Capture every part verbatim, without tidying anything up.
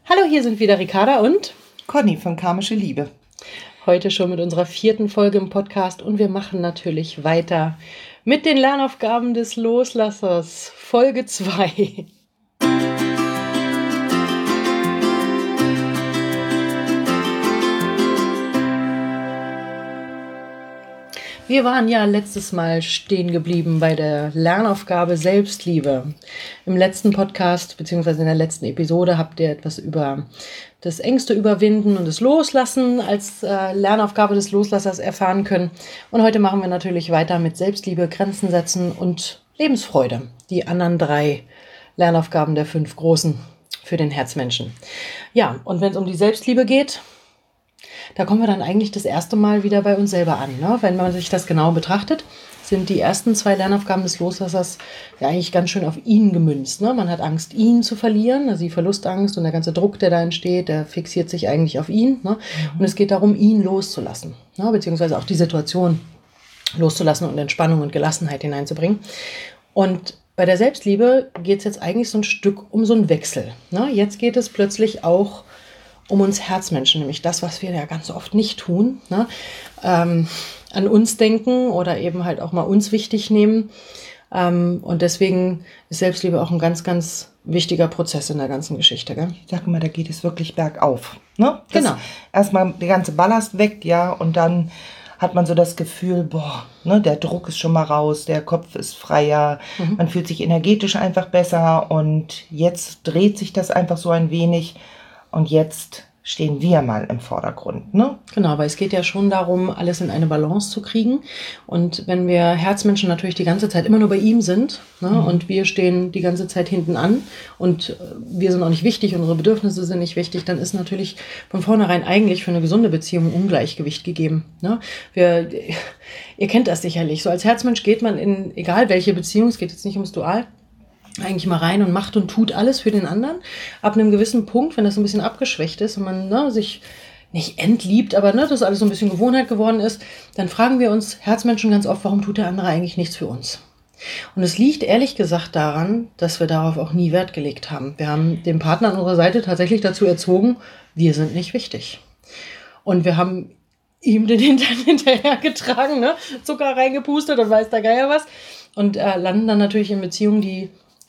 Hallo, hier sind wieder Ricarda und Conny von Karmische Liebe. Heute schon mit unserer vierten Folge im Podcast und wir machen natürlich weiter mit den Lernaufgaben des Loslassers. Folge zwei. Wir waren ja letztes Mal stehen geblieben bei der Lernaufgabe Selbstliebe. Im letzten Podcast bzw. in der letzten Episode habt ihr etwas über das Ängste überwinden und das Loslassen als äh, Lernaufgabe des Loslassers erfahren können. Und heute machen wir natürlich weiter mit Selbstliebe, Grenzen setzen und Lebensfreude. Die anderen drei Lernaufgaben der fünf großen für den Herzmenschen. Ja, und wenn es um die Selbstliebe geht, da kommen wir dann eigentlich das erste Mal wieder bei uns selber an. Ne? Wenn man sich das genau betrachtet, sind die ersten zwei Lernaufgaben des Loslassers ja eigentlich ganz schön auf ihn gemünzt. Ne? Man hat Angst, ihn zu verlieren, also die Verlustangst und der ganze Druck, der da entsteht, der fixiert sich eigentlich auf ihn. Ne? Mhm. Und es geht darum, ihn loszulassen, ne? Beziehungsweise auch die Situation loszulassen und Entspannung und Gelassenheit hineinzubringen. Und bei der Selbstliebe geht es jetzt eigentlich so ein Stück um so einen Wechsel. Ne? Jetzt geht es plötzlich auch um uns Herzmenschen, nämlich das, was wir ja ganz oft nicht tun, ne? ähm, an uns denken oder eben halt auch mal uns wichtig nehmen. Ähm, und deswegen ist Selbstliebe auch ein ganz, ganz wichtiger Prozess in der ganzen Geschichte. Gell? Ich sag mal, da geht es wirklich bergauf. Ne? Genau. Erstmal der ganze Ballast weg, ja, und dann hat man so das Gefühl, boah, ne, der Druck ist schon mal raus, der Kopf ist freier, mhm. man fühlt sich energetisch einfach besser und jetzt dreht sich das einfach so ein wenig. Und jetzt stehen wir mal im Vordergrund, ne? Genau, aber es geht ja schon darum, alles in eine Balance zu kriegen. Und wenn wir Herzmenschen natürlich die ganze Zeit immer nur bei ihm sind, ne, mhm. und wir stehen die ganze Zeit hinten an und wir sind auch nicht wichtig, unsere Bedürfnisse sind nicht wichtig, dann ist natürlich von vornherein eigentlich für eine gesunde Beziehung ein Ungleichgewicht gegeben. Ne? Wir, ihr kennt das sicherlich. So als Herzmensch geht man in, egal welche Beziehung, es geht jetzt nicht ums Dual, eigentlich mal rein und macht und tut alles für den anderen. Ab einem gewissen Punkt, wenn das ein bisschen abgeschwächt ist und man ne, sich nicht entliebt, aber ne, das alles so ein bisschen Gewohnheit geworden ist, dann fragen wir uns Herzmenschen ganz oft, warum tut der andere eigentlich nichts für uns? Und es liegt ehrlich gesagt daran, dass wir darauf auch nie Wert gelegt haben. Wir haben den Partner an unserer Seite tatsächlich dazu erzogen, wir sind nicht wichtig. Und wir haben ihm den Hintern hinterhergetragen, ne? Zucker reingepustet und weiß der Geier was. Und äh, landen dann natürlich in Beziehungen, die,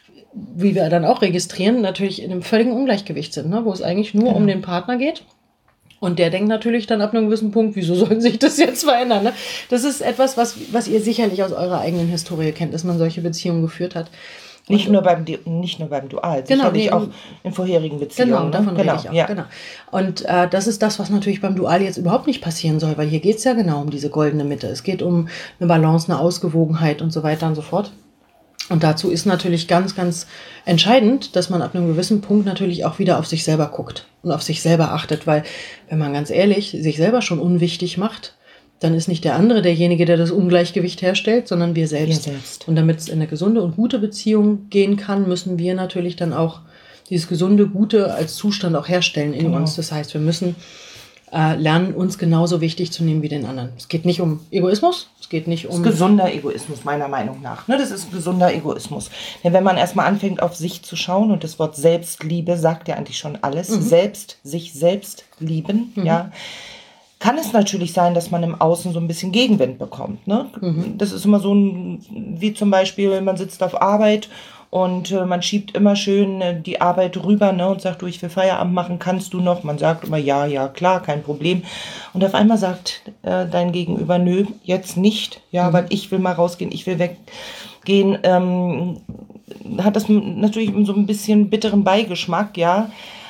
wie wir dann auch registrieren, natürlich in einem völligen Ungleichgewicht sind, ne? Wo es eigentlich nur genau. um den Partner geht. Und der denkt natürlich dann ab einem gewissen Punkt, wieso soll sich das jetzt verändern? Ne? Das ist etwas, was, was ihr sicherlich aus eurer eigenen Historie kennt, dass man solche Beziehungen geführt hat. Nicht nur beim nicht nur beim Dual, genau, sicherlich auch in vorherigen Beziehungen. Genau, davon genau, rede ich auch. Ja. Genau. Und äh, das ist das, was natürlich beim Dual jetzt überhaupt nicht passieren soll, weil hier geht es ja genau um diese goldene Mitte. Es geht um eine Balance, eine Ausgewogenheit und so weiter und so fort. Und dazu ist natürlich ganz, ganz entscheidend, dass man ab einem gewissen Punkt natürlich auch wieder auf sich selber guckt und auf sich selber achtet, weil, wenn man ganz ehrlich sich selber schon unwichtig macht, dann ist nicht der andere derjenige, der das Ungleichgewicht herstellt, sondern wir selbst. Wir selbst. Und damit es in eine gesunde und gute Beziehung gehen kann, müssen wir natürlich dann auch dieses gesunde, gute als Zustand auch herstellen in genau. uns. Das heißt, wir müssen äh, lernen, uns genauso wichtig zu nehmen wie den anderen. Es geht nicht um Egoismus, es geht nicht um... Das ist gesunder Egoismus, meiner Meinung nach. Ne, das ist gesunder Egoismus. Denn wenn man erstmal anfängt, auf sich zu schauen, und das Wort Selbstliebe sagt ja eigentlich schon alles, mhm. selbst, sich selbst lieben, mhm. ja, kann es natürlich sein, dass man im Außen so ein bisschen Gegenwind bekommt. Ne? Mhm. Das ist immer so ein, wie zum Beispiel, man sitzt auf Arbeit und äh, man schiebt immer schön äh, die Arbeit rüber, ne, und sagt, du, ich will Feierabend machen, kannst du noch? Man sagt immer, ja, ja, klar, kein Problem. Und auf einmal sagt äh, dein Gegenüber, nö, jetzt nicht, ja, mhm. weil ich will mal rausgehen, ich will weggehen. Ähm, hat das natürlich so ein bisschen bitteren Beigeschmack, ja.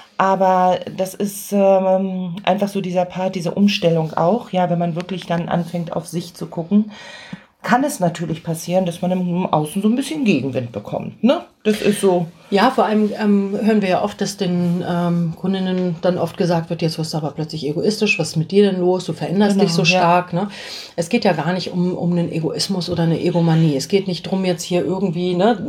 Aber das ist ähm, einfach so dieser Part, diese Umstellung auch, ja, wenn man wirklich dann anfängt, auf sich zu gucken, kann es natürlich passieren, dass man im Außen so ein bisschen Gegenwind bekommt, ne? Das ist so. Ja, vor allem ähm, hören wir ja oft, dass den ähm, Kundinnen dann oft gesagt wird, jetzt wirst du aber plötzlich egoistisch, was ist mit dir denn los, du veränderst genau, dich so ja. stark. Ne? Es geht ja gar nicht um, um einen Egoismus oder eine Egomanie. Es geht nicht darum, jetzt hier irgendwie ne,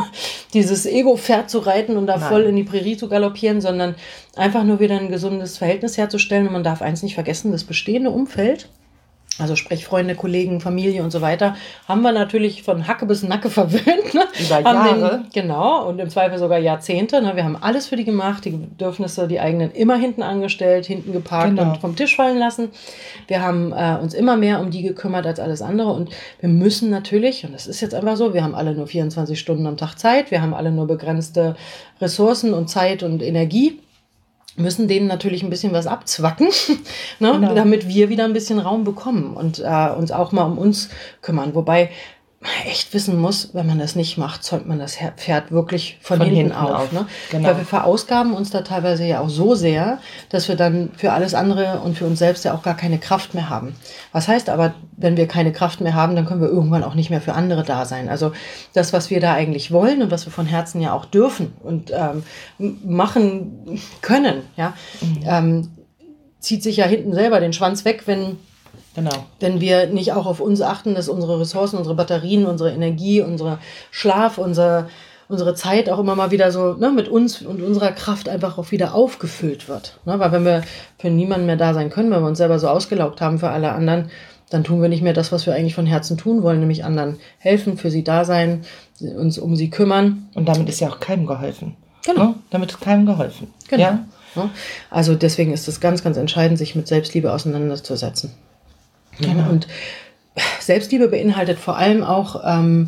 dieses Ego-Pferd zu reiten und da Nein. voll in die Prärie zu galoppieren, sondern einfach nur wieder ein gesundes Verhältnis herzustellen. Und man darf eins nicht vergessen, das bestehende Umfeld Also sprich Freunde, Kollegen, Familie und so weiter, haben wir natürlich von Hacke bis Nacke verwöhnt. Ne? Über Haben Jahre. Den, genau, und im Zweifel sogar Jahrzehnte. Ne? Wir haben alles für die gemacht, die Bedürfnisse, die eigenen immer hinten angestellt, hinten geparkt Genau. und vom Tisch fallen lassen. Wir haben äh, uns immer mehr um die gekümmert als alles andere. Und wir müssen natürlich, und das ist jetzt einfach so, wir haben alle nur vierundzwanzig Stunden am Tag Zeit, wir haben alle nur begrenzte Ressourcen und Zeit und Energie, müssen denen natürlich ein bisschen was abzwacken, ne, Genau. damit wir wieder ein bisschen Raum bekommen und äh, uns auch mal um uns kümmern. Wobei man echt wissen muss, wenn man das nicht macht, zäumt man das Her- Pferd wirklich von, Von hinten, hinten auf. auf. Ne? Genau. Weil wir verausgaben uns da teilweise ja auch so sehr, dass wir dann für alles andere und für uns selbst ja auch gar keine Kraft mehr haben. Was heißt aber, wenn wir keine Kraft mehr haben, dann können wir irgendwann auch nicht mehr für andere da sein. Also das, was wir da eigentlich wollen und was wir von Herzen ja auch dürfen und ähm, machen können, ja, Mhm. ähm, zieht sich ja hinten selber den Schwanz weg, wenn Genau. wenn wir nicht auch auf uns achten, dass unsere Ressourcen, unsere Batterien, unsere Energie, unser Schlaf, unser, unsere Zeit auch immer mal wieder so ne, mit uns und unserer Kraft einfach auch wieder aufgefüllt wird. Ne? Weil wenn wir für niemanden mehr da sein können, wenn wir uns selber so ausgelaugt haben für alle anderen, dann tun wir nicht mehr das, was wir eigentlich von Herzen tun wollen, nämlich anderen helfen, für sie da sein, uns um sie kümmern. Und damit ist ja auch keinem geholfen. Genau. Ne? Damit ist keinem geholfen. Genau. Ja? Ne? Also deswegen ist es ganz, ganz entscheidend, sich mit Selbstliebe auseinanderzusetzen. Genau. Und Selbstliebe beinhaltet vor allem auch, ähm,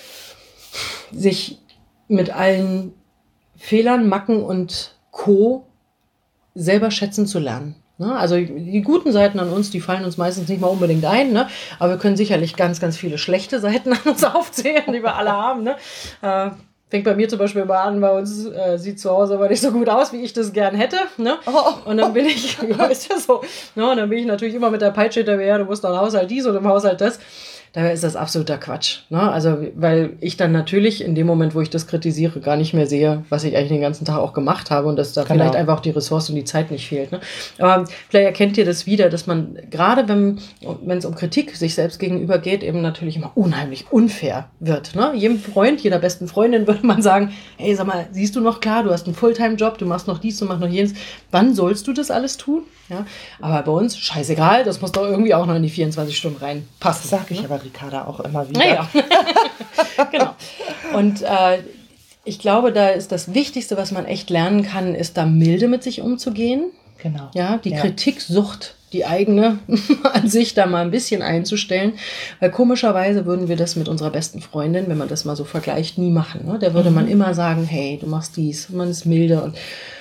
sich mit allen Fehlern, Macken und Co. selber schätzen zu lernen. Ne? Also die guten Seiten an uns, die fallen uns meistens nicht mal unbedingt ein, ne? Aber wir können sicherlich ganz, ganz viele schlechte Seiten an uns aufzählen, die wir alle haben. Ne? Äh, Fängt bei mir zum Beispiel immer an, bei uns äh, sieht zu Hause aber nicht so gut aus, wie ich das gern hätte. Ne? Oh. Und dann bin ich, ja, ist ja so. Ne? Und dann bin ich natürlich immer mit der Peitsche hinterher, du musst noch im Haushalt dies und im Haushalt das. Daher ist das absoluter Quatsch. Ne? Also, weil ich dann natürlich in dem Moment, wo ich das kritisiere, gar nicht mehr sehe, was ich eigentlich den ganzen Tag auch gemacht habe und dass da Genau. vielleicht einfach auch die Ressource und die Zeit nicht fehlt. Ne? Aber vielleicht erkennt ihr das wieder, dass man gerade, wenn wenn es um Kritik sich selbst gegenüber geht, eben natürlich immer unheimlich unfair wird. Ne? Jedem Freund, jeder besten Freundin würde man sagen, hey, sag mal, siehst du noch klar, du hast einen Fulltime-Job, du machst noch dies, du machst noch jenes. Wann sollst du das alles tun? Ja? Aber bei uns, scheißegal, das muss doch irgendwie auch noch in die vierundzwanzig Stunden reinpassen. Das sage ich ne? aber Ricarda auch immer wieder. Naja, genau. Und äh, ich glaube, da ist das Wichtigste, was man echt lernen kann, ist da milde mit sich umzugehen. Genau. Ja, die Ja. Kritiksucht, die eigene an sich da mal ein bisschen einzustellen. Weil komischerweise würden wir das mit unserer besten Freundin, wenn man das mal so vergleicht, nie machen. Ne? Da würde man immer sagen, hey, du machst dies. Und man ist milde und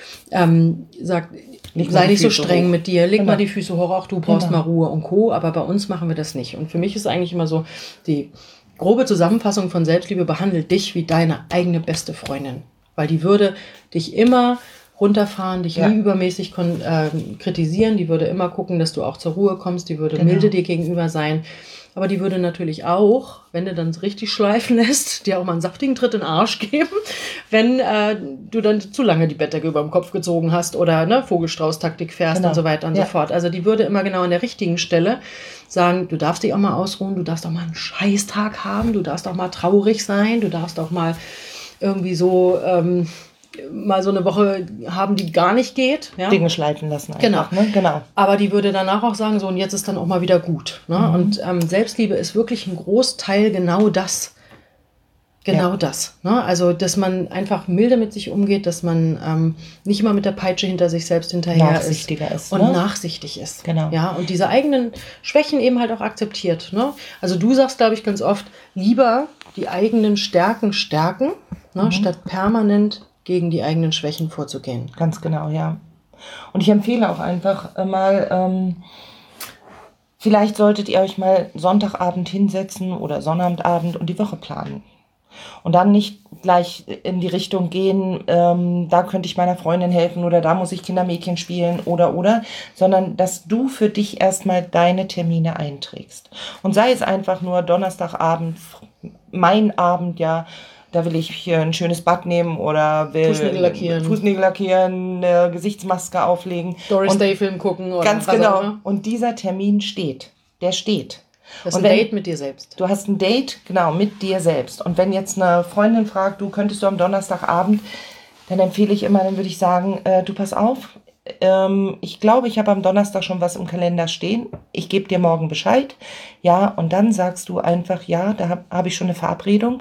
ähm, sagt, Leg mal sei die nicht so Füße streng hoch. mit dir, leg Genau. mal die Füße hoch, auch du brauchst Genau. mal Ruhe und Co. Aber bei uns machen wir das nicht. Und für mich ist eigentlich immer so, die grobe Zusammenfassung von Selbstliebe behandelt dich wie deine eigene beste Freundin. Weil die würde dich immer runterfahren, dich Ja. nie übermäßig kon- äh, kritisieren, die würde immer gucken, dass du auch zur Ruhe kommst, die würde Genau. milde dir gegenüber sein. Aber die würde natürlich auch, wenn du dann richtig schleifen lässt, dir auch mal einen saftigen Tritt in den Arsch geben, wenn äh, du dann zu lange die Bettdecke über dem Kopf gezogen hast oder ne, Vogelstrauß-Taktik fährst Genau. und so weiter und Ja. so fort. Also die würde immer genau an der richtigen Stelle sagen, du darfst dich auch mal ausruhen, du darfst auch mal einen Scheißtag haben, du darfst auch mal traurig sein, du darfst auch mal irgendwie so ähm, mal so eine Woche haben, die gar nicht geht. Ja? Dinge schleifen lassen einfach. Genau. Ne? Genau. Aber die würde danach auch sagen, so und jetzt ist dann auch mal wieder gut. Ne? Mhm. Und ähm, Selbstliebe ist wirklich ein Großteil genau das. Genau Ja. das. Ne? Also, dass man einfach milde mit sich umgeht, dass man ähm, nicht immer mit der Peitsche hinter sich selbst hinterher Nachsichtiger ist, und ne? nachsichtig ist. Genau. Ja, und diese eigenen Schwächen eben halt auch akzeptiert. Ne? Also du sagst, glaube ich, ganz oft, lieber die eigenen Stärken stärken, ne? Mhm. statt permanent gegen die eigenen Schwächen vorzugehen. Ganz genau, ja. Und ich empfehle auch einfach äh, mal, ähm, vielleicht solltet ihr euch mal Sonntagabend hinsetzen oder Sonnabendabend und die Woche planen. Und dann nicht gleich in die Richtung gehen, ähm, da könnte ich meiner Freundin helfen oder da muss ich Kindermädchen spielen oder oder, sondern dass du für dich erstmal deine Termine einträgst. Und sei es einfach nur Donnerstagabend, mein Abend, ja, da will ich hier ein schönes Bad nehmen oder will Fußnägel lackieren. Fußnägel lackieren, eine Gesichtsmaske auflegen. Doris Und Day Film gucken oder ganz was auch genau. immer. Und dieser Termin steht. Der steht. Das ist Und ein wenn- Date mit dir selbst. Du hast ein Date, genau, mit dir selbst. Und wenn jetzt eine Freundin fragt, du könntest du am Donnerstagabend, dann empfehle ich immer, dann würde ich sagen, äh, du pass auf, ähm, ich glaube, ich habe am Donnerstag schon was im Kalender stehen. Ich gebe dir morgen Bescheid. Ja, und dann sagst du einfach, ja, da habe hab ich schon eine Verabredung.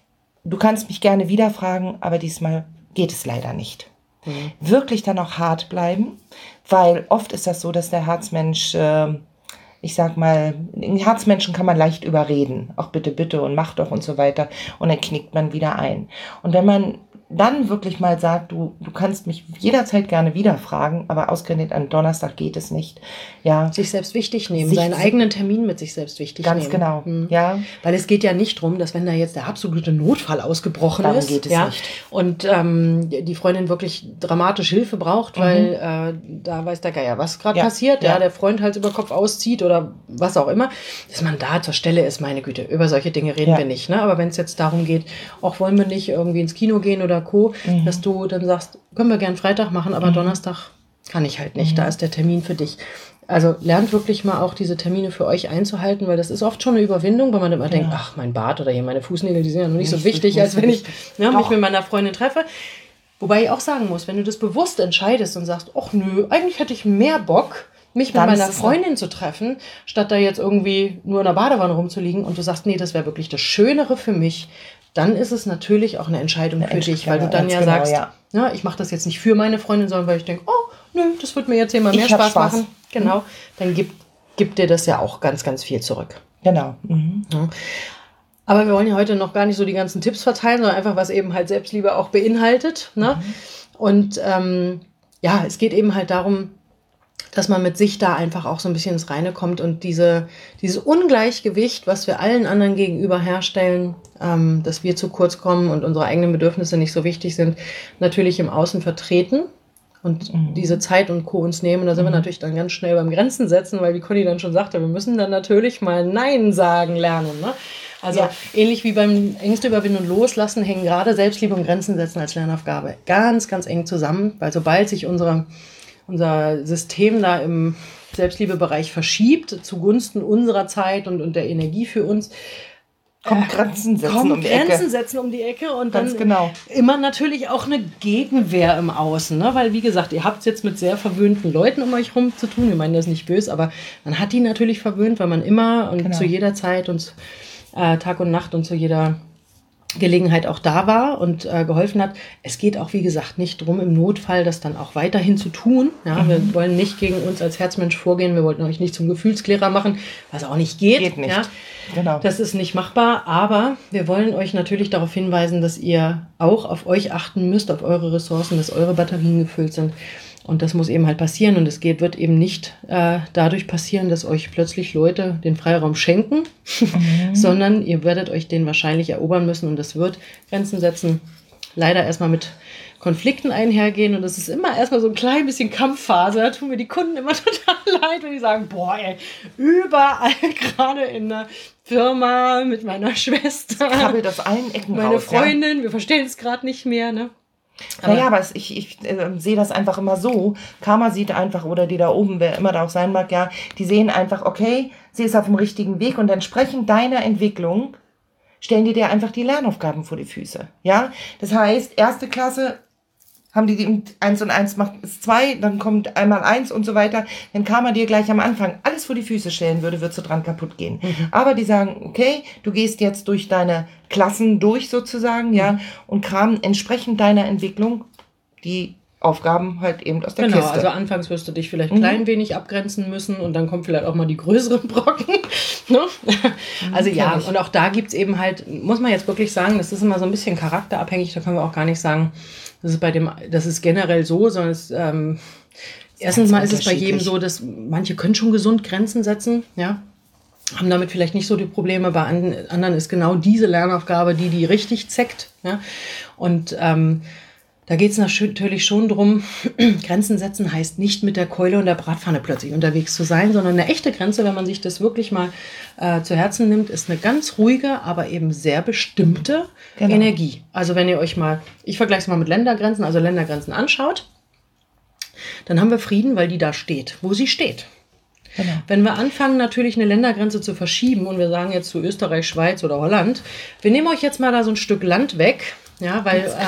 Du kannst mich gerne wieder fragen, aber diesmal geht es leider nicht. Mhm. Wirklich dann auch hart bleiben, weil oft ist das so, dass der Herzmensch, äh, ich sag mal, den Herzmenschen kann man leicht überreden. Auch bitte, bitte und mach doch und so weiter. Und dann knickt man wieder ein. Und wenn man dann wirklich mal sagt, du, du kannst mich jederzeit gerne wieder fragen, aber ausgerechnet an Donnerstag geht es nicht. Ja. Sich selbst wichtig nehmen, sich seinen eigenen Termin mit sich selbst wichtig ganz nehmen. Ganz genau, hm. ja. Weil es geht ja nicht darum, dass wenn da jetzt der absolute Notfall ausgebrochen Darum ist, geht es ja, nicht. Und ähm, die Freundin wirklich dramatisch Hilfe braucht, mhm. weil äh, da weiß der Geier, was gerade ja. passiert, ja. ja, der Freund Hals über Kopf auszieht oder was auch immer, dass man da zur Stelle ist, meine Güte, über solche Dinge reden ja. wir nicht. Ne? Aber wenn es jetzt darum geht, auch wollen wir nicht irgendwie ins Kino gehen oder Co., mhm. dass du dann sagst, können wir gern Freitag machen, aber mhm. Donnerstag kann ich halt nicht, mhm. da ist der Termin für dich. Also lernt wirklich mal auch diese Termine für euch einzuhalten, weil das ist oft schon eine Überwindung, weil man immer ja. denkt, ach, mein Bart oder hier meine Fußnägel, die sind ja noch nicht, nicht so wichtig, nicht als wenn ich ne, mich mit meiner Freundin treffe. Wobei ich auch sagen muss, wenn du das bewusst entscheidest und sagst, ach nö, eigentlich hätte ich mehr Bock, mich mit meiner Freundin zu treffen, statt da jetzt irgendwie nur in der Badewanne rumzuliegen und du sagst, nee, das wäre wirklich das Schönere für mich, dann ist es natürlich auch eine Entscheidung eine für dich, weil du dann ja genau, sagst, ja. Ja, ich mache das jetzt nicht für meine Freundin, sondern weil ich denke, oh, nö, das wird mir jetzt hier mal mehr Spaß, Spaß machen. Genau, dann gibt, gibt dir das ja auch ganz, ganz viel zurück. Genau. Mhm. Ja. Aber wir wollen ja heute noch gar nicht so die ganzen Tipps verteilen, sondern einfach, was eben halt Selbstliebe auch beinhaltet. Ne? Mhm. Und ähm, ja, es geht eben halt darum, dass man mit sich da einfach auch so ein bisschen ins Reine kommt und diese, dieses Ungleichgewicht, was wir allen anderen gegenüber herstellen, ähm, dass wir zu kurz kommen und unsere eigenen Bedürfnisse nicht so wichtig sind, natürlich im Außen vertreten und mhm. diese Zeit und Co. uns nehmen. Da sind mhm. wir natürlich dann ganz schnell beim Grenzen setzen, weil wie Conny dann schon sagte, wir müssen dann natürlich mal Nein sagen lernen. Ne? Also ja. ähnlich wie beim Ängste überwinden und loslassen, hängen gerade Selbstliebe und Grenzen setzen als Lernaufgabe ganz, ganz eng zusammen, weil sobald sich unsere unser System da im Selbstliebebereich verschiebt, zugunsten unserer Zeit und, und der Energie für uns, kommt Grenzen setzen kommt um die Grenzen Ecke. setzen um die Ecke und Ganz dann genau. immer natürlich auch eine Gegenwehr im Außen, ne? Weil wie gesagt, ihr habt es jetzt mit sehr verwöhnten Leuten um euch rum zu tun, wir meinen das nicht böse, aber man hat die natürlich verwöhnt, weil man immer und genau. zu jeder Zeit und äh, Tag und Nacht und zu jeder Gelegenheit auch da war und äh, geholfen hat. Es geht auch, wie gesagt, nicht darum, im Notfall das dann auch weiterhin zu tun. Ja, mhm. Wir wollen nicht gegen uns als Herzmensch vorgehen. Wir wollten euch nicht zum Gefühlsklärer machen, was auch nicht geht. Geht nicht. Ja. Genau. Das ist nicht machbar, aber wir wollen euch natürlich darauf hinweisen, dass ihr auch auf euch achten müsst, auf eure Ressourcen, dass eure Batterien gefüllt sind. Und das muss eben halt passieren. Und es geht, wird eben nicht äh, dadurch passieren, dass euch plötzlich Leute den Freiraum schenken, mhm. sondern ihr werdet euch den wahrscheinlich erobern müssen. Und das wird Grenzen setzen, leider erstmal mit Konflikten einhergehen. Und das ist immer erstmal so ein klein bisschen Kampfphase. Da tun mir die Kunden immer total leid, wenn die sagen, boah, ey, überall gerade in der Firma mit meiner Schwester. Krabbelt aus allen Ecken Meine raus, Freundin, ja? wir verstehen es gerade nicht mehr, ne? Aber naja, aber es, ich, ich äh, sehe das einfach immer so. Karma sieht einfach, oder die da oben, wer immer da auch sein mag, ja, die sehen einfach, okay, sie ist auf dem richtigen Weg und entsprechend deiner Entwicklung stellen die dir einfach die Lernaufgaben vor die Füße. Ja, das heißt, erste Klasse haben die, die eins und eins macht ist zwei, dann kommt einmal eins und so weiter. Wenn Karma dir gleich am Anfang alles vor die Füße stellen würde, würdest du dran kaputt gehen. Mhm. Aber die sagen, okay, du gehst jetzt durch deine Klassen durch sozusagen, mhm. ja, und kramen entsprechend deiner Entwicklung die Aufgaben halt eben aus der genau, Kiste. Genau, also anfangs wirst du dich vielleicht ein mhm. klein wenig abgrenzen müssen und dann kommen vielleicht auch mal die größeren Brocken. Ne? Also ja, und auch da gibt es eben halt, muss man jetzt wirklich sagen, das ist immer so ein bisschen charakterabhängig, da können wir auch gar nicht sagen, das ist bei dem, das ist generell so, sondern es, ähm, erstens mal ist es bei jedem so, dass manche können schon gesund Grenzen setzen, ja, haben damit vielleicht nicht so die Probleme, bei anderen ist genau diese Lernaufgabe, die die richtig zeckt, ja, und ähm, da geht es natürlich schon drum, Grenzen setzen heißt nicht mit der Keule und der Bratpfanne plötzlich unterwegs zu sein, sondern eine echte Grenze, wenn man sich das wirklich mal äh, zu Herzen nimmt, ist eine ganz ruhige, aber eben sehr bestimmte genau. Energie. Also wenn ihr euch mal, ich vergleiche es mal mit Ländergrenzen, also Ländergrenzen anschaut, dann haben wir Frieden, weil die da steht, wo sie steht. Genau. Wenn wir anfangen, natürlich eine Ländergrenze zu verschieben und wir sagen jetzt zu Österreich, Schweiz oder Holland, wir nehmen euch jetzt mal da so ein Stück Land weg, ja, weil ähm,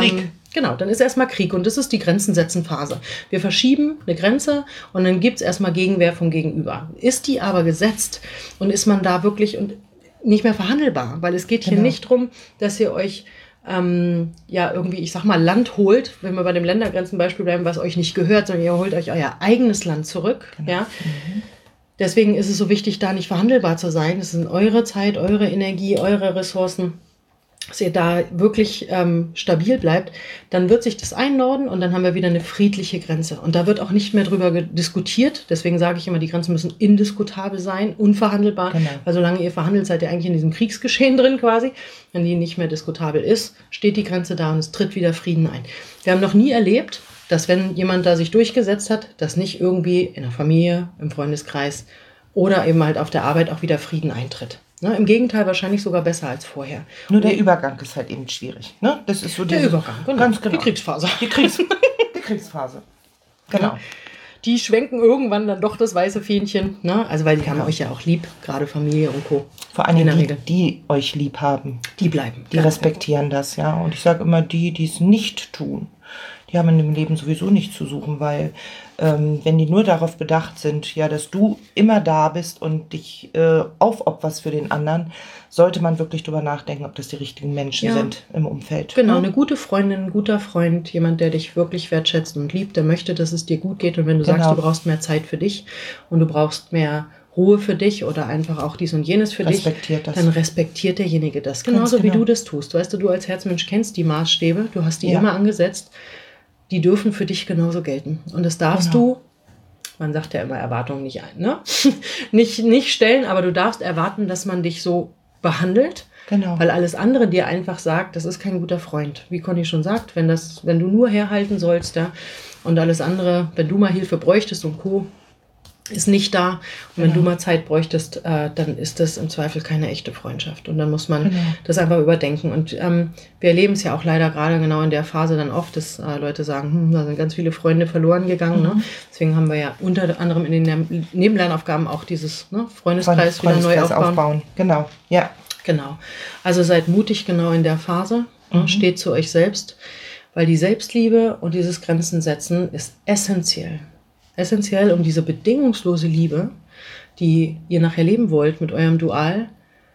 Genau, dann ist erstmal Krieg und das ist die Grenzen-setzen-Phase. Wir verschieben eine Grenze und dann gibt es erstmal Gegenwehr vom Gegenüber. Ist die aber gesetzt und ist man da wirklich und nicht mehr verhandelbar, weil es geht hier Genau. nicht darum, dass ihr euch ähm, ja irgendwie, ich sag mal, Land holt, wenn wir bei dem Ländergrenzenbeispiel bleiben, was euch nicht gehört, sondern ihr holt euch euer eigenes Land zurück. Genau. Ja? Mhm. Deswegen ist es so wichtig, da nicht verhandelbar zu sein. Das sind eure Zeit, eure Energie, eure Ressourcen, dass ihr da wirklich ähm, stabil bleibt, dann wird sich das einnorden und dann haben wir wieder eine friedliche Grenze. Und da wird auch nicht mehr drüber diskutiert. Deswegen sage ich immer, die Grenzen müssen indiskutabel sein, unverhandelbar. Genau. Weil solange ihr verhandelt, seid ihr eigentlich in diesem Kriegsgeschehen drin quasi. Wenn die nicht mehr diskutabel ist, steht die Grenze da und es tritt wieder Frieden ein. Wir haben noch nie erlebt, dass wenn jemand da sich durchgesetzt hat, dass nicht irgendwie in der Familie, im Freundeskreis oder eben halt auf der Arbeit auch wieder Frieden eintritt. Ne, im Gegenteil, wahrscheinlich sogar besser als vorher. Nur der Übergang ist halt eben schwierig. Ne? Das ist so der diese, Übergang, genau. Ganz genau. Die Kriegsphase. Die, Kriegs, die Kriegsphase. Genau. Ja. Die schwenken irgendwann dann doch das weiße Fähnchen. Ne? Also weil die genau. haben euch ja auch lieb, gerade Familie und Co. Vor allem die, Regel. die euch lieb haben. Die bleiben. Die respektieren bleiben. das, ja. Und ich sage immer, die, die es nicht tun, die haben in dem Leben sowieso nichts zu suchen, weil ähm, wenn die nur darauf bedacht sind, ja, dass du immer da bist und dich äh, aufopferst für den anderen, sollte man wirklich drüber nachdenken, ob das die richtigen Menschen ja. sind im Umfeld. Genau, ja? eine gute Freundin, ein guter Freund, jemand, der dich wirklich wertschätzt und liebt, der möchte, dass es dir gut geht. Und wenn du genau. sagst, du brauchst mehr Zeit für dich und du brauchst mehr Ruhe für dich oder einfach auch dies und jenes für respektiert dich, das. dann respektiert derjenige das. Genauso genau. wie du das tust. Weißt du, du als Herzmensch kennst die Maßstäbe, du hast die ja. immer angesetzt. Die dürfen für dich genauso gelten. Und das darfst genau. du, man sagt ja immer Erwartungen nicht ein, ne? nicht, nicht stellen, aber du darfst erwarten, dass man dich so behandelt. Genau. Weil alles andere dir einfach sagt, das ist kein guter Freund. Wie Conny schon sagt, wenn, das, wenn du nur herhalten sollst, ja, und alles andere, wenn du mal Hilfe bräuchtest und Co., ist nicht da. Und wenn genau. du mal Zeit bräuchtest, äh, dann ist das im Zweifel keine echte Freundschaft. Und dann muss man genau. das einfach überdenken. Und ähm, wir erleben es ja auch leider gerade genau in der Phase dann oft, dass äh, Leute sagen, hm, da sind ganz viele Freunde verloren gegangen. Mhm. Ne? Deswegen haben wir ja unter anderem in den Nebenlernaufgaben auch dieses ne, Freundeskreis, Freund, wieder neu aufbauen. aufbauen. Genau, ja. Genau. Also seid mutig genau in der Phase. Mhm. Ne? Steht zu euch selbst. Weil die Selbstliebe und dieses Grenzen setzen ist essentiell. Essentiell, um diese bedingungslose Liebe, die ihr nachher leben wollt mit eurem Dual,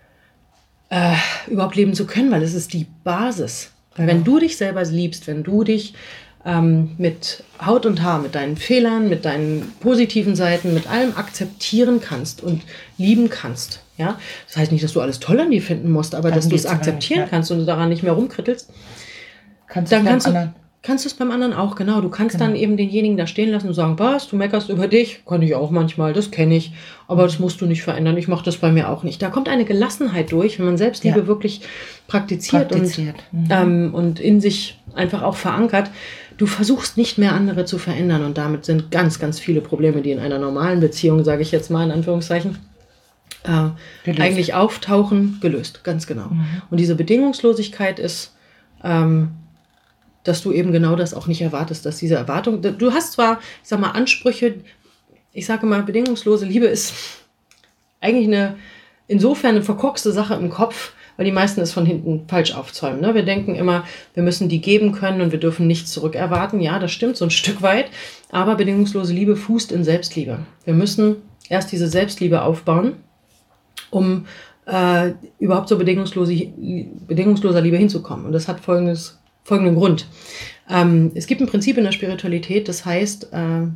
äh, überhaupt leben zu können, weil es ist die Basis. Weil wenn du dich selber liebst, wenn du dich ähm, mit Haut und Haar, mit deinen Fehlern, mit deinen positiven Seiten, mit allem akzeptieren kannst und lieben kannst, ja, das heißt nicht, dass du alles toll an dir finden musst, aber Kann dass du es akzeptieren ja. kannst und du daran nicht mehr rumkrittelst, kannst dann kannst du Kannst du es beim anderen auch, genau. Du kannst genau. dann eben denjenigen da stehen lassen und sagen, was, du meckerst über dich, kann ich auch manchmal, das kenne ich, aber das musst du nicht verändern, ich mache das bei mir auch nicht. Da kommt eine Gelassenheit durch, wenn man Selbstliebe ja. wirklich praktiziert, praktiziert. Und, mhm. ähm, und in sich einfach auch verankert. Du versuchst nicht mehr andere zu verändern und damit sind ganz, ganz viele Probleme, die in einer normalen Beziehung, sage ich jetzt mal in Anführungszeichen, äh, eigentlich auftauchen, gelöst, ganz genau. Mhm. Und diese Bedingungslosigkeit ist... Ähm, dass du eben genau das auch nicht erwartest, dass diese Erwartung, du hast zwar, ich sag mal, Ansprüche, ich sage mal, bedingungslose Liebe ist eigentlich eine, insofern eine verkorkste Sache im Kopf, weil die meisten es von hinten falsch aufzäumen. Ne? Wir denken immer, wir müssen die geben können und wir dürfen nichts zurückerwarten. Ja, das stimmt so ein Stück weit, aber bedingungslose Liebe fußt in Selbstliebe. Wir müssen erst diese Selbstliebe aufbauen, um äh, überhaupt so bedingungslose, bedingungsloser Liebe hinzukommen. Und das hat folgendes folgenden Grund. Ähm, es gibt ein Prinzip in der Spiritualität, das heißt, äh,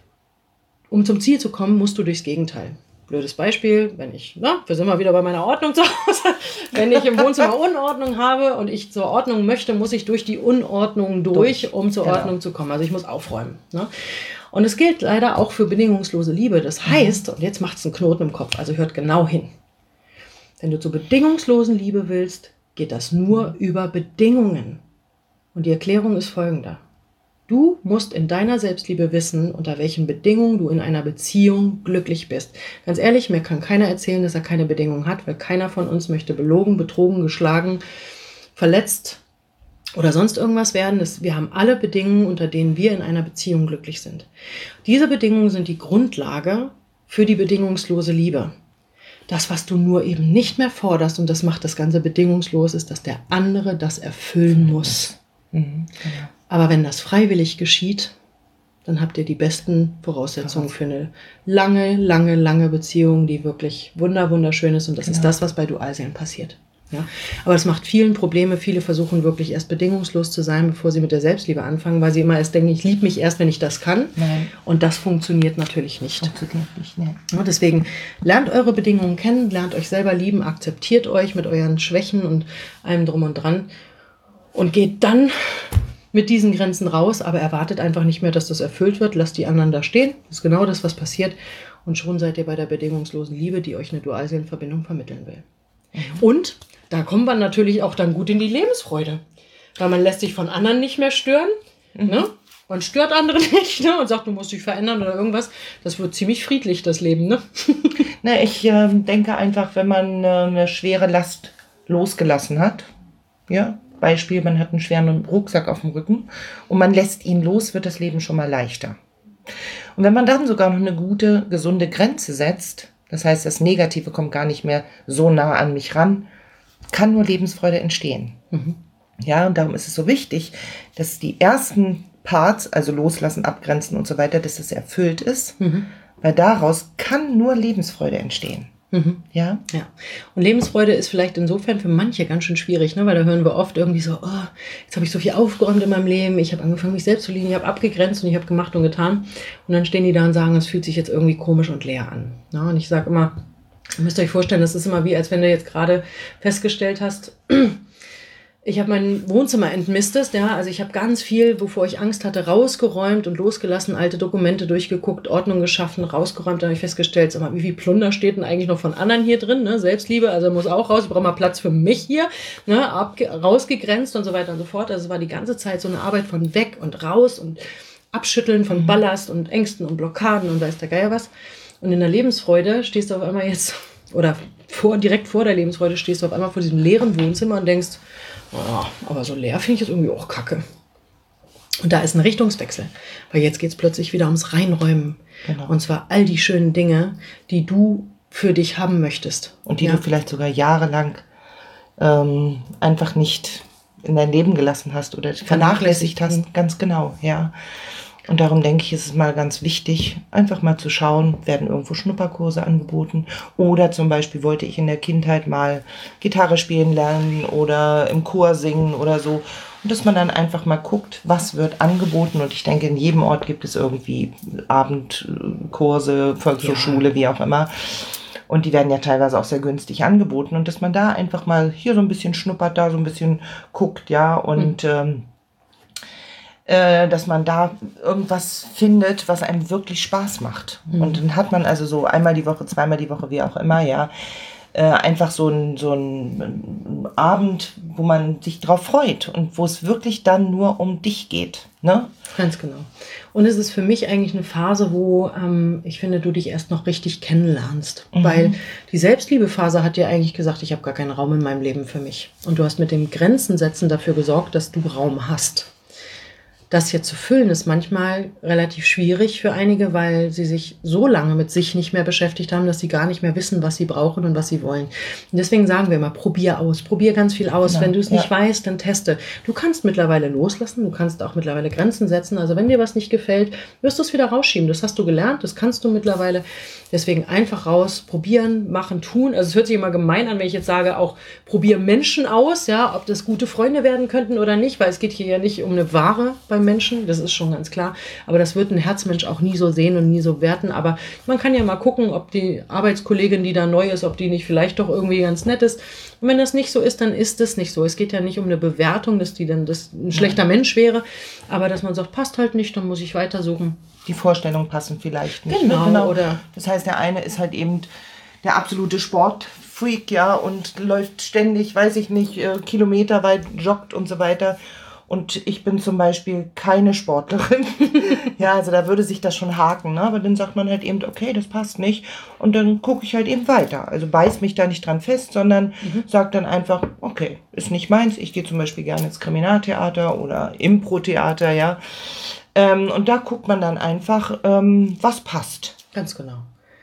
um zum Ziel zu kommen, musst du durchs Gegenteil. Blödes Beispiel, wenn ich, na, wir sind mal wieder bei meiner Ordnung zu Hause, wenn ich im Wohnzimmer Unordnung habe und ich zur Ordnung möchte, muss ich durch die Unordnung durch, durch. um zur genau. Ordnung zu kommen. Also ich muss aufräumen. Ne? Und es gilt leider auch für bedingungslose Liebe. Das heißt, und jetzt macht es einen Knoten im Kopf, also hört genau hin. Wenn du zur bedingungslosen Liebe willst, geht das nur über Bedingungen. Und die Erklärung ist folgender. Du musst in deiner Selbstliebe wissen, unter welchen Bedingungen du in einer Beziehung glücklich bist. Ganz ehrlich, mir kann keiner erzählen, dass er keine Bedingungen hat, weil keiner von uns möchte belogen, betrogen, geschlagen, verletzt oder sonst irgendwas werden. Wir haben alle Bedingungen, unter denen wir in einer Beziehung glücklich sind. Diese Bedingungen sind die Grundlage für die bedingungslose Liebe. Das, was du nur eben nicht mehr forderst, und das macht das Ganze bedingungslos, ist, dass der andere das erfüllen muss. Mhm, genau. Aber wenn das freiwillig geschieht, dann habt ihr die besten Voraussetzungen für eine lange, lange, lange Beziehung, die wirklich wunder, wunderschön ist. Und das Genau. ist das, was bei Dualseelen passiert. Ja? Aber es macht vielen Probleme. Viele versuchen wirklich erst bedingungslos zu sein, bevor sie mit der Selbstliebe anfangen, weil sie immer erst denken, ich liebe mich erst, wenn ich das kann. Nein. Und das funktioniert natürlich nicht. Funktioniert nicht, ne. Ja, deswegen lernt eure Bedingungen kennen, lernt euch selber lieben, akzeptiert euch mit euren Schwächen und allem drum und dran und geht dann mit diesen Grenzen raus, aber erwartet einfach nicht mehr, dass das erfüllt wird. Lasst die anderen da stehen. Das ist genau das, was passiert. Und schon seid ihr bei der bedingungslosen Liebe, die euch eine Dualseelenverbindung vermitteln will. Mhm. Und da kommt man natürlich auch dann gut in die Lebensfreude. Weil man lässt sich von anderen nicht mehr stören. Mhm. Ne? Man stört andere nicht, ne? Und sagt, du musst dich verändern oder irgendwas. Das wird ziemlich friedlich, das Leben. Ne? Na, ich äh, denke einfach, wenn man äh, eine schwere Last losgelassen hat, ja, Beispiel, man hat einen schweren Rucksack auf dem Rücken und man lässt ihn los, wird das Leben schon mal leichter. Und wenn man dann sogar noch eine gute, gesunde Grenze setzt, das heißt, das Negative kommt gar nicht mehr so nah an mich ran, kann nur Lebensfreude entstehen. Mhm. Ja, und darum ist es so wichtig, dass die ersten Parts, also loslassen, abgrenzen und so weiter, dass das erfüllt ist, mhm. weil daraus kann nur Lebensfreude entstehen. Mhm. Ja? Ja. Und Lebensfreude ist vielleicht insofern für manche ganz schön schwierig, ne? Weil da hören wir oft irgendwie so, oh, jetzt habe ich so viel aufgeräumt in meinem Leben, ich habe angefangen, mich selbst zu lieben, ich habe abgegrenzt und ich habe gemacht und getan. Und dann stehen die da und sagen, es fühlt sich jetzt irgendwie komisch und leer an. Ja? Und ich sage immer, ihr müsst euch vorstellen, das ist immer wie, als wenn du jetzt gerade festgestellt hast, ich habe mein Wohnzimmer entmistet, ja, also ich habe ganz viel, wovor ich Angst hatte, rausgeräumt und losgelassen, alte Dokumente durchgeguckt, Ordnung geschaffen, rausgeräumt, dann habe ich festgestellt, sag mal, wie viel Plunder steht denn eigentlich noch von anderen hier drin, ne? Selbstliebe, also muss auch raus, ich brauche mal Platz für mich hier, ne? Abge- rausgegrenzt und so weiter und so fort, also es war die ganze Zeit so eine Arbeit von weg und raus und Abschütteln von Ballast und Ängsten und Blockaden und weiß der Geier was. Und in der Lebensfreude stehst du auf einmal jetzt, oder vor, direkt vor der Lebensfreude stehst du auf einmal vor diesem leeren Wohnzimmer und denkst, oh, aber so leer finde ich jetzt irgendwie auch kacke. Und da ist ein Richtungswechsel, weil jetzt geht es plötzlich wieder ums Reinräumen. Genau. Und zwar all die schönen Dinge, die du für dich haben möchtest. Und die ja? du vielleicht sogar jahrelang ähm, einfach nicht in dein Leben gelassen hast oder vernachlässigt hast. Ganz genau, ja. Und darum denke ich, ist es mal ganz wichtig, einfach mal zu schauen, werden irgendwo Schnupperkurse angeboten oder zum Beispiel wollte ich in der Kindheit mal Gitarre spielen lernen oder im Chor singen oder so. Und dass man dann einfach mal guckt, was wird angeboten. Und ich denke, in jedem Ort gibt es irgendwie Abendkurse, Volkshochschule, ja. Wie auch immer. Und die werden ja teilweise auch sehr günstig angeboten. Und dass man da einfach mal hier so ein bisschen schnuppert, da so ein bisschen guckt, ja, und mhm. ähm, dass man da irgendwas findet, was einem wirklich Spaß macht. Mhm. Und dann hat man also so einmal die Woche, zweimal die Woche, wie auch immer, ja, äh, einfach so ein so ein Abend, wo man sich drauf freut und wo es wirklich dann nur um dich geht. Ne? Ganz genau. Und es ist für mich eigentlich eine Phase, wo ähm, ich finde, du dich erst noch richtig kennenlernst. Mhm. Weil die Selbstliebephase hat dir eigentlich gesagt, ich habe gar keinen Raum in meinem Leben für mich. Und du hast mit dem Grenzensetzen dafür gesorgt, dass du Raum hast. Das hier zu füllen ist manchmal relativ schwierig für einige, weil sie sich so lange mit sich nicht mehr beschäftigt haben, dass sie gar nicht mehr wissen, was sie brauchen und was sie wollen. Und deswegen sagen wir immer, probier aus, probier ganz viel aus. Genau. Wenn du es nicht ja. weißt, dann teste. Du kannst mittlerweile loslassen, du kannst auch mittlerweile Grenzen setzen. Also wenn dir was nicht gefällt, wirst du es wieder rausschieben. Das hast du gelernt, das kannst du mittlerweile. Deswegen einfach raus, probieren, machen, tun. Also es hört sich immer gemein an, wenn ich jetzt sage, auch probier Menschen aus, ja, ob das gute Freunde werden könnten oder nicht, weil es geht hier ja nicht um eine Ware bei Menschen, das ist schon ganz klar. Aber das wird ein Herzmensch auch nie so sehen und nie so werten. Aber man kann ja mal gucken, ob die Arbeitskollegin, die da neu ist, ob die nicht vielleicht doch irgendwie ganz nett ist. Und wenn das nicht so ist, dann ist es nicht so. Es geht ja nicht um eine Bewertung, dass die dann das ein schlechter Mensch wäre, aber dass man sagt, passt halt nicht, dann muss ich weitersuchen. Die Vorstellungen passen vielleicht nicht. Genau, ne? Genau. Oder das heißt, der eine ist halt eben der absolute Sportfreak, ja, und läuft ständig, weiß ich nicht, kilometerweit, joggt und so weiter. Und ich bin zum Beispiel keine Sportlerin. Ja, also da würde sich das schon haken, ne? Aber dann sagt man halt eben, okay, das passt nicht. Und dann gucke ich halt eben weiter. Also beiß mich da nicht dran fest, sondern mhm. sag dann einfach, okay, ist nicht meins. Ich gehe zum Beispiel gerne ins Kriminaltheater oder Impro-Theater, ja. Ähm, und da guckt man dann einfach, ähm, was passt. Ganz genau.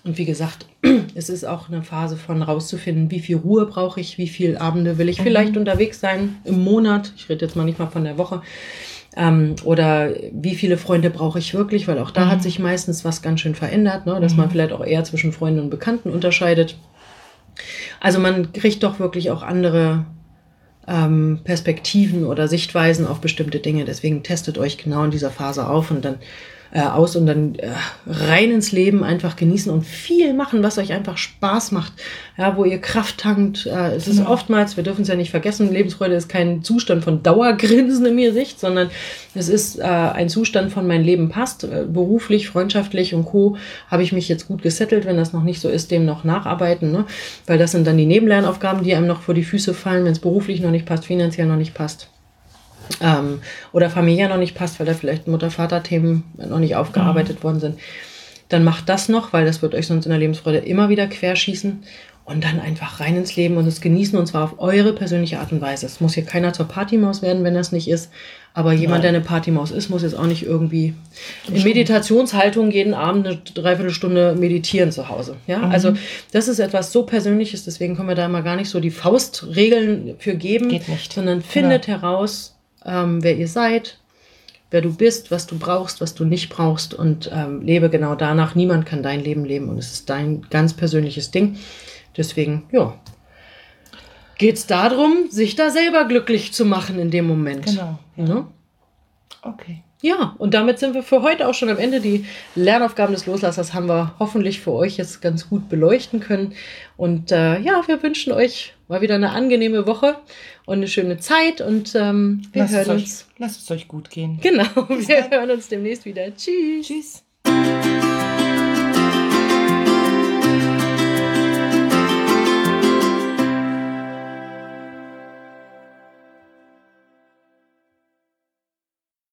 Und wie gesagt, es ist auch eine Phase von rauszufinden, wie viel Ruhe brauche ich, wie viele Abende will ich mhm. vielleicht unterwegs sein im Monat. Ich rede jetzt mal nicht mal von der Woche. Ähm, oder wie viele Freunde brauche ich wirklich, weil auch da mhm. hat sich meistens was ganz schön verändert, ne? Dass mhm. man vielleicht auch eher zwischen Freunden und Bekannten unterscheidet. Also man kriegt doch wirklich auch andere ähm, Perspektiven oder Sichtweisen auf bestimmte Dinge. Deswegen testet euch genau in dieser Phase auf und dann äh, aus und dann äh, rein ins Leben einfach genießen und viel machen, was euch einfach Spaß macht, ja, wo ihr Kraft tankt. Äh, es ist ja. oftmals, wir dürfen es ja nicht vergessen, Lebensfreude ist kein Zustand von Dauergrinsen im Gesicht, sondern es ist äh, ein Zustand von mein Leben passt, äh, beruflich, freundschaftlich und Co. habe ich mich jetzt gut gesettelt, wenn das noch nicht so ist, dem noch nacharbeiten, ne? Weil das sind dann die Nebenlernaufgaben, die einem noch vor die Füße fallen, wenn es beruflich noch nicht passt, finanziell noch nicht passt. Ähm, oder familiär noch nicht passt, weil da vielleicht Mutter-Vater-Themen noch nicht aufgearbeitet mhm. worden sind, dann macht das noch, weil das wird euch sonst in der Lebensfreude immer wieder querschießen und dann einfach rein ins Leben und es genießen und zwar auf eure persönliche Art und Weise. Es muss hier keiner zur Partymaus werden, wenn das nicht ist, aber jemand, Nein. der eine Partymaus ist, muss jetzt auch nicht irgendwie in Meditationshaltung jeden Abend eine Dreiviertelstunde meditieren zu Hause. Ja, mhm. also das ist etwas so Persönliches, deswegen können wir da mal gar nicht so die Faustregeln für geben, Geht nicht. sondern findet ja. heraus, Ähm, wer ihr seid, wer du bist, was du brauchst, was du nicht brauchst und ähm, lebe genau danach. Niemand kann dein Leben leben und es ist dein ganz persönliches Ding. Deswegen, ja, geht es darum, sich da selber glücklich zu machen in dem Moment. Genau. Ja. Ne? Okay. Ja, und damit sind wir für heute auch schon am Ende. Die Lernaufgaben des Loslassers haben wir hoffentlich für euch jetzt ganz gut beleuchten können. Und äh, ja, wir wünschen euch mal wieder eine angenehme Woche und eine schöne Zeit. Und ähm, wir lasst hören euch, uns. Lasst es euch gut gehen. Genau, wir hören uns demnächst wieder. Tschüss. Tschüss.